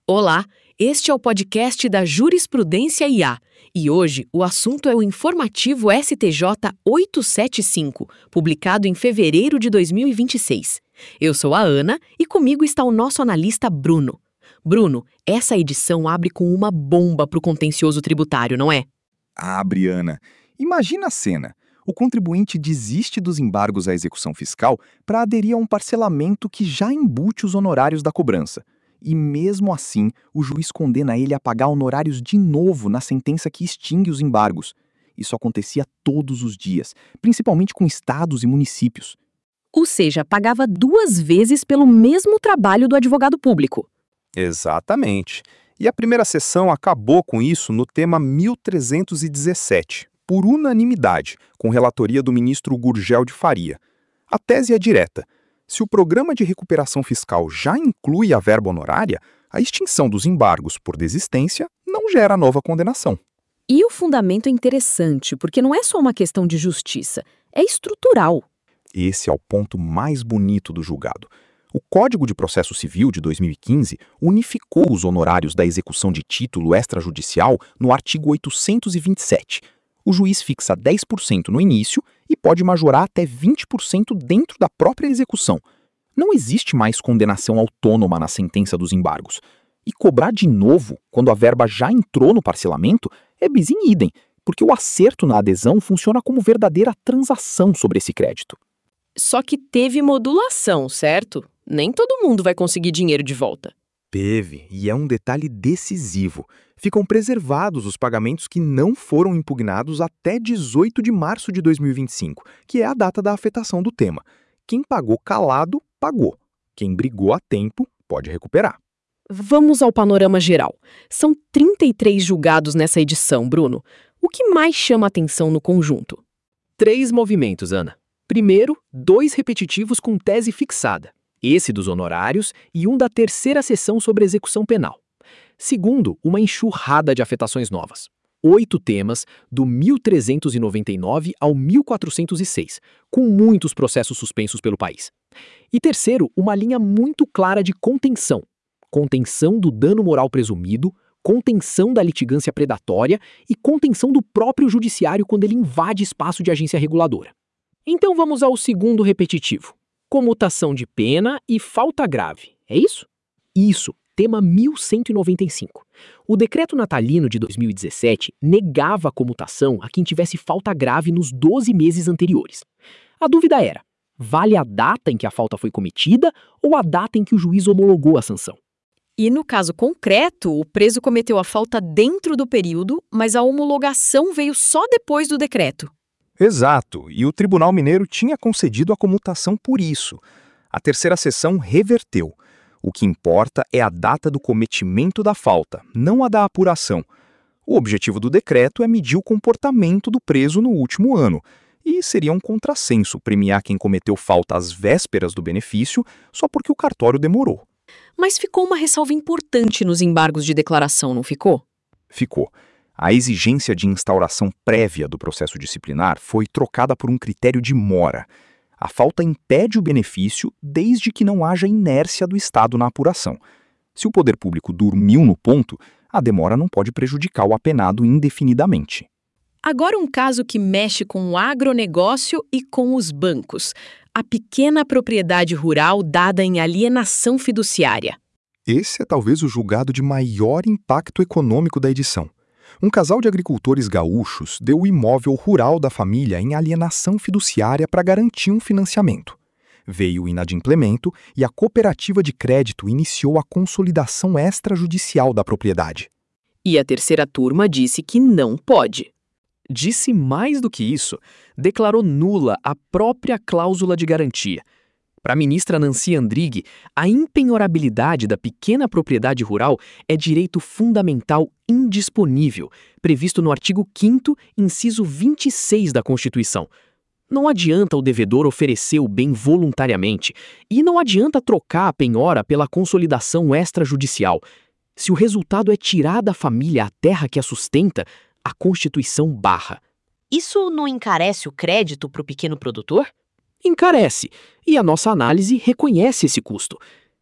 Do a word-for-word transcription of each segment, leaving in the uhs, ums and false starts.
Olá, este é o podcast da Jurisprudência I A e hoje o assunto é o informativo S T J oitocentos e setenta e cinco, publicado em fevereiro de dois mil e vinte e seis. Eu sou a Ana e comigo está o nosso analista Bruno. Bruno, essa edição abre com uma bomba para o contencioso tributário, não é? Abre, Ana. Imagina a cena. O contribuinte desiste dos embargos à execução fiscal para aderir a um parcelamento que já embute os honorários da cobrança. E mesmo assim, o juiz condena ele a pagar honorários de novo na sentença que extingue os embargos. Isso acontecia todos os dias, principalmente com estados e municípios. Ou seja, pagava duas vezes pelo mesmo trabalho do advogado público. Exatamente. E a primeira sessão acabou com isso no tema mil trezentos e dezessete, por unanimidade, com relatoria do ministro Gurgel de Faria. A tese é direta. Se o programa de recuperação fiscal já inclui a verba honorária, a extinção dos embargos por desistência não gera nova condenação. E o fundamento é interessante, porque não é só uma questão de justiça, é estrutural. Esse é o ponto mais bonito do julgado. O Código de Processo Civil de dois mil e quinze unificou os honorários da execução de título extrajudicial no artigo oitocentos e vinte e sete. O juiz fixa dez por cento no início e pode majorar até vinte por cento dentro da própria execução. Não existe mais condenação autônoma na sentença dos embargos. E cobrar de novo, quando a verba já entrou no parcelamento, é bis in idem, porque o acerto na adesão funciona como verdadeira transação sobre esse crédito. Só que teve modulação, certo? Nem todo mundo vai conseguir dinheiro de volta. Teve, e é um detalhe decisivo. Ficam preservados os pagamentos que não foram impugnados até dezoito de março de dois mil e vinte e cinco, que é a data da afetação do tema. Quem pagou calado, pagou. Quem brigou a tempo, pode recuperar. Vamos ao panorama geral. São trinta e três julgados nessa edição, Bruno. O que mais chama atenção no conjunto? Três movimentos, Ana. Primeiro, dois repetitivos com tese fixada. Esse dos honorários e um da terceira sessão sobre execução penal. Segundo, uma enxurrada de afetações novas. Oito temas, do mil trezentos e noventa e nove ao mil quatrocentos e seis, com muitos processos suspensos pelo país. E terceiro, uma linha muito clara de contenção. Contenção do dano moral presumido, contenção da litigância predatória e contenção do próprio judiciário quando ele invade espaço de agência reguladora. Então vamos ao segundo repetitivo. Comutação de pena e falta grave, é isso? Isso, tema mil cento e noventa e cinco. O decreto natalino de dois mil e dezessete negava a comutação a quem tivesse falta grave nos doze meses anteriores. A dúvida era, vale a data em que a falta foi cometida ou a data em que o juiz homologou a sanção? E no caso concreto, o preso cometeu a falta dentro do período, mas a homologação veio só depois do decreto. Exato, e o Tribunal Mineiro tinha concedido a comutação por isso. A terceira sessão reverteu. O que importa é a data do cometimento da falta, não a da apuração. O objetivo do decreto é medir o comportamento do preso no último ano, e seria um contrassenso premiar quem cometeu falta às vésperas do benefício só porque o cartório demorou. Mas ficou uma ressalva importante nos embargos de declaração, não ficou? Ficou. A exigência de instauração prévia do processo disciplinar foi trocada por um critério de mora. A falta impede o benefício desde que não haja inércia do Estado na apuração. Se o poder público dormiu no ponto, a demora não pode prejudicar o apenado indefinidamente. Agora um caso que mexe com o agronegócio e com os bancos. A pequena propriedade rural dada em alienação fiduciária. Esse é talvez o julgado de maior impacto econômico da edição. Um casal de agricultores gaúchos deu o imóvel rural da família em alienação fiduciária para garantir um financiamento. Veio o inadimplemento e a cooperativa de crédito iniciou a consolidação extrajudicial da propriedade. E a terceira turma disse que não pode. Disse mais do que isso, declarou nula a própria cláusula de garantia. Para a ministra Nancy Andrighi, a impenhorabilidade da pequena propriedade rural é direito fundamental indisponível, previsto no artigo quinto, inciso vinte e seis da Constituição. Não adianta o devedor oferecer o bem voluntariamente e não adianta trocar a penhora pela consolidação extrajudicial. Se o resultado é tirar da família a terra que a sustenta, a Constituição barra. Isso não encarece o crédito para o pequeno produtor? Encarece, e a nossa análise reconhece esse custo.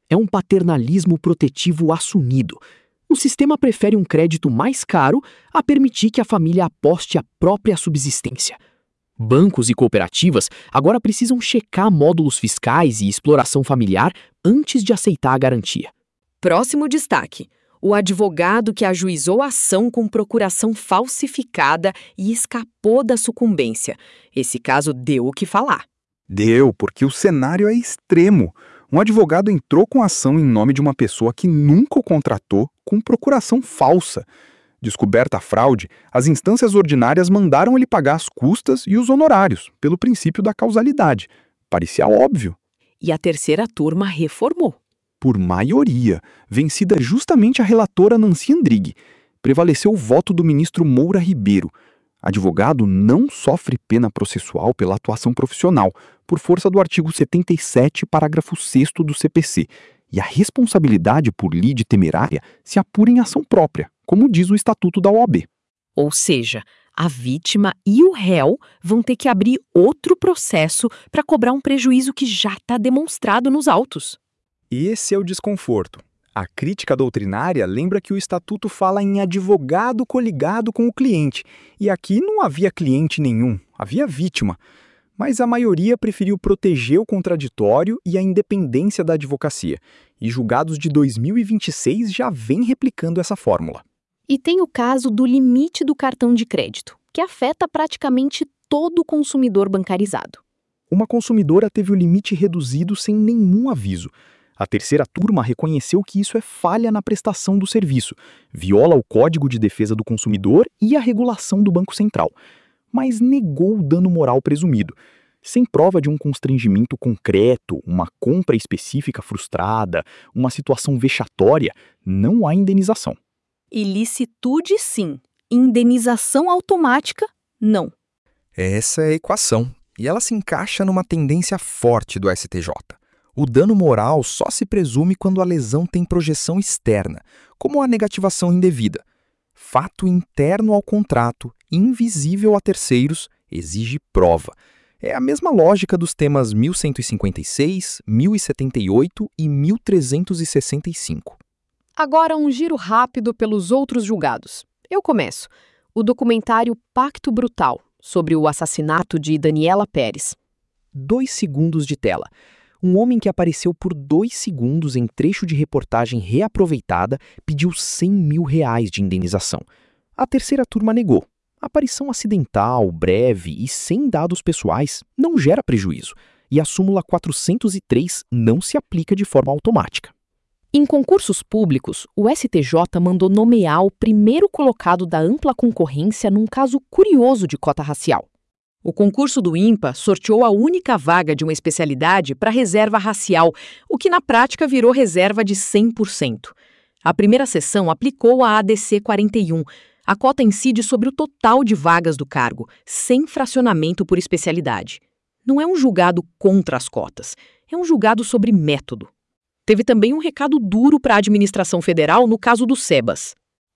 É um paternalismo protetivo assumido. O sistema prefere um crédito mais caro a permitir que a família aposte a própria subsistência. Bancos e cooperativas agora precisam checar módulos fiscais e exploração familiar antes de aceitar a garantia. Próximo destaque: o advogado que ajuizou a ação com procuração falsificada e escapou da sucumbência. Esse caso deu o que falar. Deu, porque o cenário é extremo. Um advogado entrou com ação em nome de uma pessoa que nunca o contratou com procuração falsa. Descoberta a fraude, as instâncias ordinárias mandaram ele pagar as custas e os honorários, pelo princípio da causalidade. Parecia óbvio. E a terceira turma reformou. Por maioria, vencida justamente a relatora Nancy Andrighi. Prevaleceu o voto do ministro Moura Ribeiro. Advogado não sofre pena processual pela atuação profissional, por força do artigo setenta e sete, parágrafo sexto do C P C, e a responsabilidade por lide temerária se apura em ação própria, como diz o Estatuto da O A B. Ou seja, a vítima e o réu vão ter que abrir outro processo para cobrar um prejuízo que já está demonstrado nos autos. Esse é o desconforto. A crítica doutrinária lembra que o Estatuto fala em advogado coligado com o cliente, e aqui não havia cliente nenhum, havia vítima. Mas a maioria preferiu proteger o contraditório e a independência da advocacia, e julgados de dois mil e vinte e seis já vêm replicando essa fórmula. E tem o caso do limite do cartão de crédito, que afeta praticamente todo consumidor bancarizado. Uma consumidora teve o limite reduzido sem nenhum aviso. A terceira turma reconheceu que isso é falha na prestação do serviço, viola o Código de Defesa do Consumidor e a regulação do Banco Central, mas negou o dano moral presumido. Sem prova de um constrangimento concreto, uma compra específica frustrada, uma situação vexatória, não há indenização. Ilicitude, sim. Indenização automática, não. Essa é a equação, e ela se encaixa numa tendência forte do S T J. O dano moral só se presume quando a lesão tem projeção externa, como a negativação indevida. Fato interno ao contrato, invisível a terceiros, exige prova. É a mesma lógica dos temas mil cento e cinquenta e seis, mil e setenta e oito e mil trezentos e sessenta e cinco. Agora um giro rápido pelos outros julgados. Eu começo. O documentário Pacto Brutal, sobre o assassinato de Daniela Pérez. Dois segundos de tela. Um homem que apareceu por dois segundos em trecho de reportagem reaproveitada pediu cem mil reais de indenização. A terceira turma negou. Aparição acidental, breve e sem dados pessoais não gera prejuízo, e a súmula quatrocentos e três não se aplica de forma automática. Em concursos públicos, o S T J mandou nomear o primeiro colocado da ampla concorrência num caso curioso de cota racial. O concurso do INPA sorteou a única vaga de uma especialidade para reserva racial, o que na prática virou reserva de cem por cento. A primeira sessão aplicou a A D C quarenta e um. A cota incide sobre o total de vagas do cargo, sem fracionamento por especialidade. Não é um julgado contra as cotas, é um julgado sobre método. Teve também um recado duro para a administração federal no caso do SEBAS.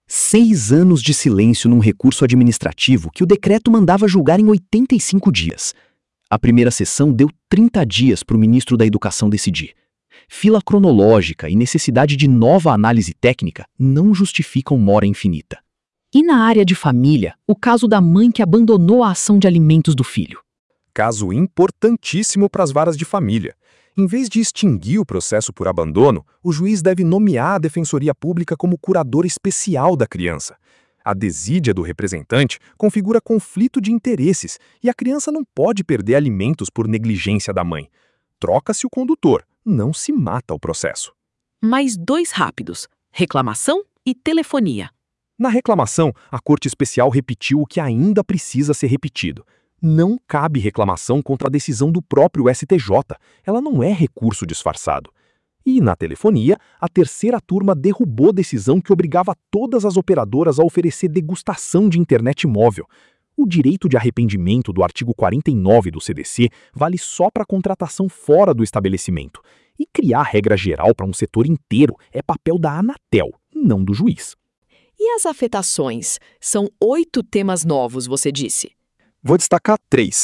Seis anos de silêncio num recurso administrativo que o decreto mandava julgar em oitenta e cinco dias. A primeira sessão deu trinta dias para o ministro da Educação decidir. Fila cronológica e necessidade de nova análise técnica não justificam mora infinita. E na área de família, o caso da mãe que abandonou a ação de alimentos do filho. Caso importantíssimo para as varas de família. Em vez de extinguir o processo por abandono, o juiz deve nomear a Defensoria Pública como curador especial da criança. A desídia do representante configura conflito de interesses e a criança não pode perder alimentos por negligência da mãe. Troca-se o condutor, não se mata o processo. Mais dois rápidos: reclamação e telefonia. Na reclamação, a Corte Especial repetiu o que ainda precisa ser repetido. Não cabe reclamação contra a decisão do próprio S T J. Ela não é recurso disfarçado. E, na telefonia, a terceira turma derrubou a decisão que obrigava todas as operadoras a oferecer degustação de internet móvel. O direito de arrependimento do artigo quarenta e nove do C D C vale só para contratação fora do estabelecimento. E criar regra geral para um setor inteiro é papel da Anatel, não do juiz. E as afetações? São oito temas novos, você disse. Vou destacar três.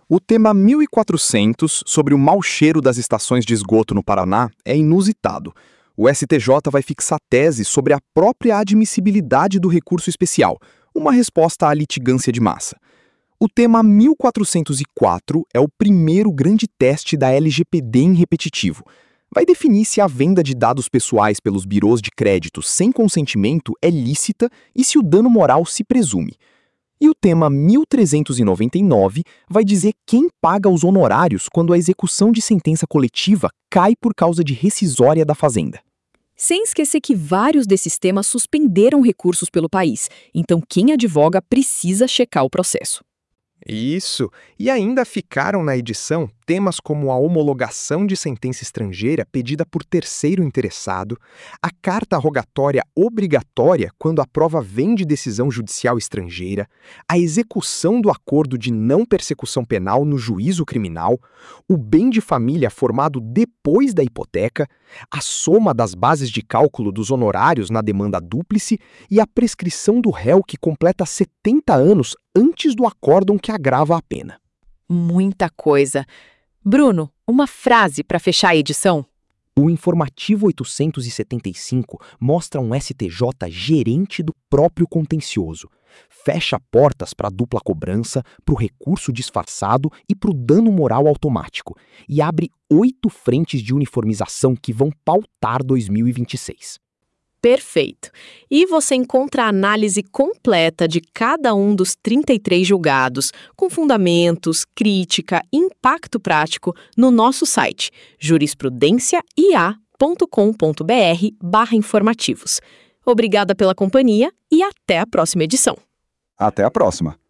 O tema mil e quatrocentos, sobre o mau cheiro das estações de esgoto no Paraná, é inusitado. O S T J vai fixar tese sobre a própria admissibilidade do recurso especial, uma resposta à litigância de massa. O tema mil quatrocentos e quatro é o primeiro grande teste da L G P D em repetitivo. Vai definir se a venda de dados pessoais pelos birôs de crédito sem consentimento é lícita e se o dano moral se presume. E o tema mil trezentos e noventa e nove vai dizer quem paga os honorários quando a execução de sentença coletiva cai por causa de rescisória da Fazenda. Sem esquecer que vários desses temas suspenderam recursos pelo país, então quem advoga precisa checar o processo. Isso, e ainda ficaram na edição temas como a homologação de sentença estrangeira pedida por terceiro interessado, a carta rogatória obrigatória quando a prova vem de decisão judicial estrangeira, a execução do acordo de não persecução penal no juízo criminal, o bem de família formado depois da hipoteca, a soma das bases de cálculo dos honorários na demanda dúplice e a prescrição do réu que completa setenta anos antes do acórdão que agrava a pena. Muita coisa. Bruno, uma frase para fechar a edição? O informativo oitocentos e setenta e cinco mostra um S T J gerente do próprio contencioso. Fecha portas para a dupla cobrança, para o recurso disfarçado e para o dano moral automático. E abre oito frentes de uniformização que vão pautar dois mil e vinte e seis. Perfeito. E você encontra a análise completa de cada um dos trinta e três julgados, com fundamentos, crítica e impacto prático no nosso site jurisprudencia i a ponto com ponto b r barra informativos. Obrigada pela companhia e até a próxima edição. Até a próxima!